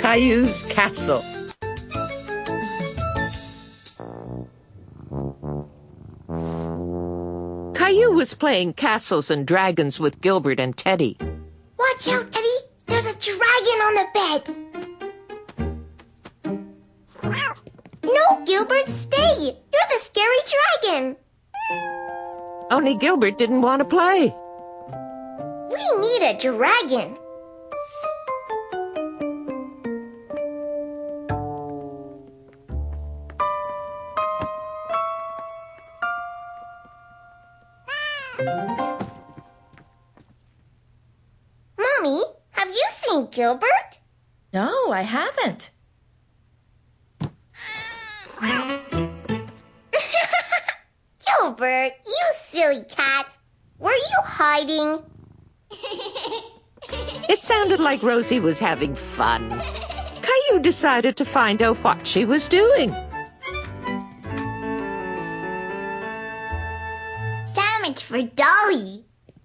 Caillou's castle. Caillou was playing castles and dragons with Gilbert and Teddy. Watch out, Teddy! There's a dragon on the bed! No, Gilbert, stay! You're the scary dragon! Only Gilbert didn't want to play. We need a dragon. Mommy, have you seen Gilbert? No, I haven't. Gilbert, you silly cat. Were you hiding? It sounded like Rosie was having fun. Caillou decided to find out what she was doing. Sandwich for Dolly.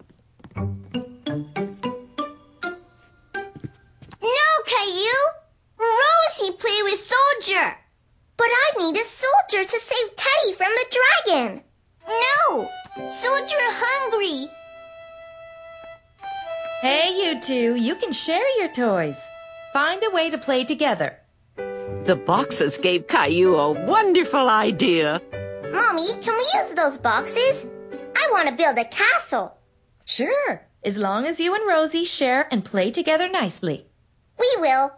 No, Caillou! Rosie play with Soldier. But I need a soldier to save Teddy from the dragon. No! Soldier hungry. Hey, you two, you can share your toys. Find a way to play together. The boxes gave Caillou a wonderful idea. Mommy, can we use those boxes? I want to build a castle. Sure, as long as you and Rosie share and play together nicely. We will.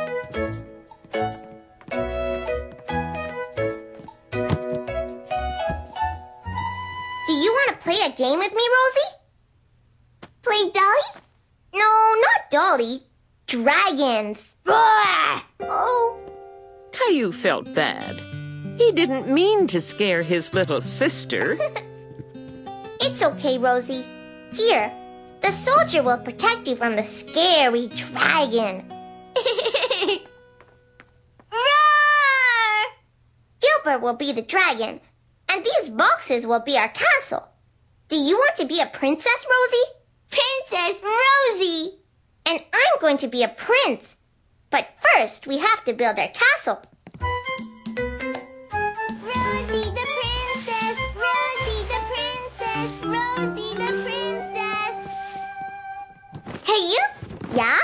Do you want to play a game with me, Rosie? Play Dolly? No, not Dolly. Dragons. Oh. Caillou felt bad. He didn't mean to scare his little sister. It's okay, Rosie. Here, the soldier will protect you from the scary dragon. Roar! Gilbert will be the dragon, and these boxes will be our castle. Do you want to be a princess, Rosie? Princess Rosie! And I'm going to be a prince. But first, we have to build our castle. Rosie the princess, Rosie the princess, Rosie the princess. Hey, you? Yeah?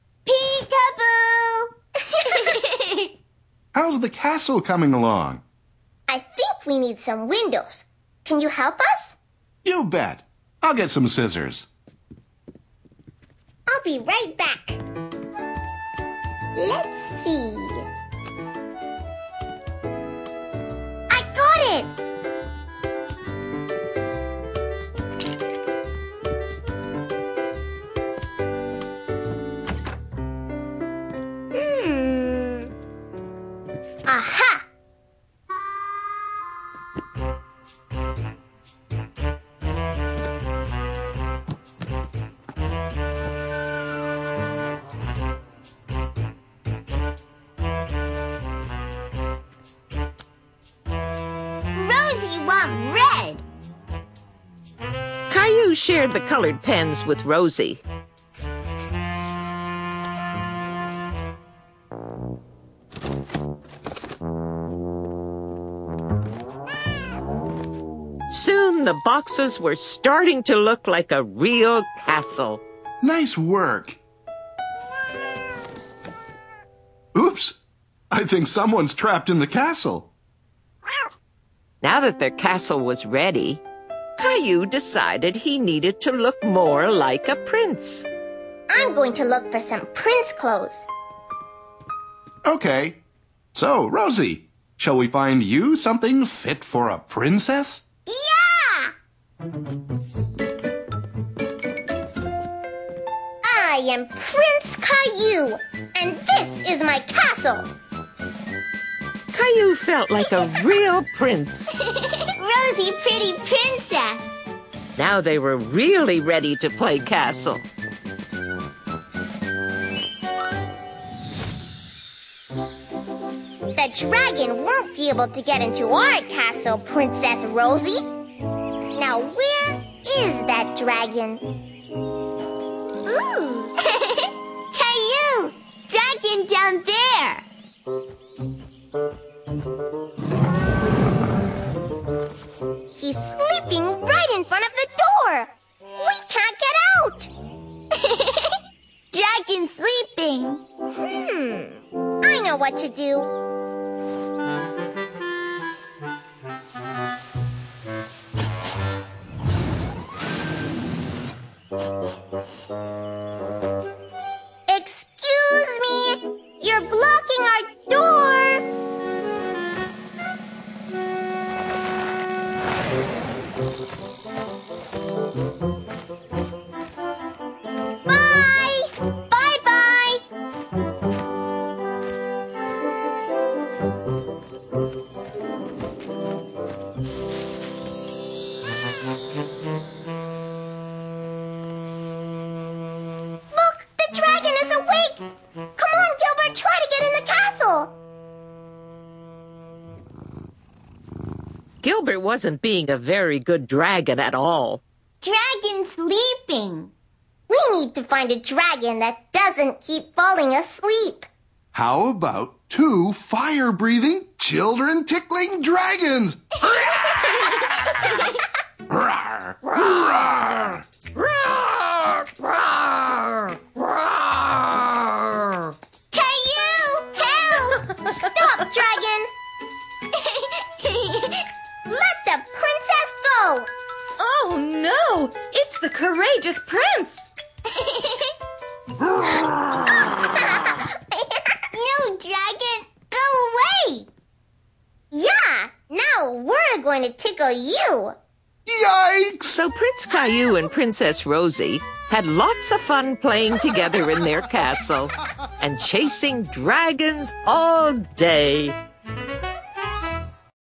Peekaboo! How's the castle coming along? I think we need some windows. Can you help us? You bet. I'll get some scissors. I'll be right back. Let's see. I got it! Aha! Rosie want red. Caillou shared the colored pens with Rosie. Soon the boxes were starting to look like a real castle. Nice work. Oops. I think someone's trapped in the castle. Now that their castle was ready, Caillou decided he needed to look more like a prince. I'm going to look for some prince clothes. Okay. So, Rosie, shall we find you something fit for a princess? Yeah! I am Prince Caillou, and this is my castle. Caillou felt like a real prince. Rosie, pretty princess. Now they were really ready to play castle. The dragon won't be able to get into our castle, Princess Rosie. Now where is that dragon? Ooh! Caillou! Dragon dragon down there. He's sleeping right in front of the door. We can't get out. Dragon sleeping. I know what to do. Excuse me, you're blocking our door. Bye! Bye-bye! Look, the dragon is awake! Come on, Gilbert, try to get in the castle! Gilbert wasn't being a very good dragon at all. Dragon sleeping. We need to find a dragon that doesn't keep falling asleep. How about 2 fire-breathing, children-tickling dragons? Roar! Roar! Roar! Roar! Roar! Caillou! Help! Stop, dragon! Let the princess go! Oh no! It's the courageous prince! No, dragon! Go away! Yeah! Now we're going to tickle you! Yikes! So Prince Caillou and Princess Rosie had lots of fun playing together in their castle and chasing dragons all day.